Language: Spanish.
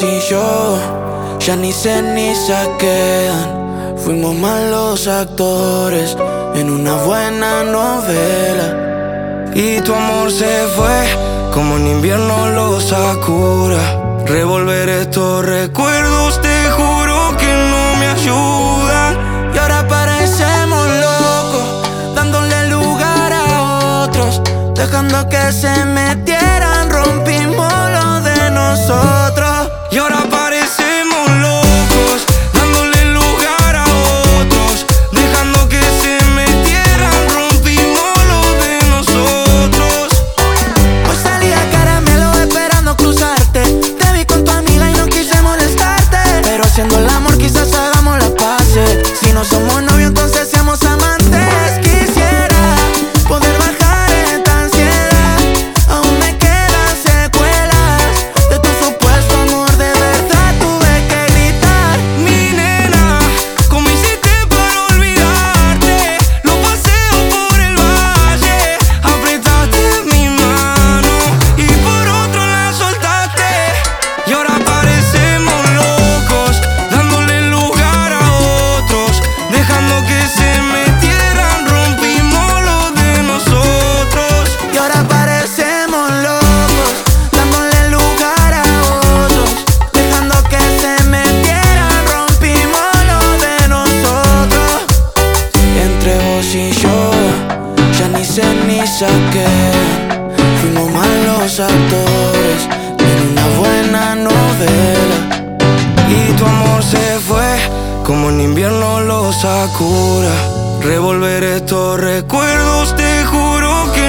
y yo ya ni cenizas quedan. Fuimos malos actores en una buena novela. Y tu amor se fue como en invierno los Sakura. Revolver estos recuerdos, te juro que no me ayudan. Y ahora parecemos locos, dándole lugar a otros, dejando que se metieran, rompimos lo de nosotros. Y ahora parecemos locos, dándole lugar a otros, dejando que se metieran, rompimos lo de nosotros. Hoy salí a caramelo esperando cruzarte. Te vi con tu amiga y no quise molestarte, pero haciendo el amor quizás hagamos las paces. Si no somos novios entonces seamos amantes. Quisiera poder bajar esta ansiedad, aún me quedan secuelas de tu supuesto amor. De verdad tuve que gritar. Mi nena, ¿cómo hiciste para olvidarte? Los paseos por el valle, apretaste mi mano y por otro la soltaste. Y ahora parecemos locos, dándole lugar a otros, dejando que se metieran, rompimos lo de nosotros. Y ahora parecemos locos, dándole lugar a otros, dejando que se metieran, rompimos lo de nosotros. Entre vos y yo ya ni cenizas quedan. Fuimos malos actores en una buena novela. Y tu amor se fue como en invierno los Sakura. Revolver estos recuerdos, te juro que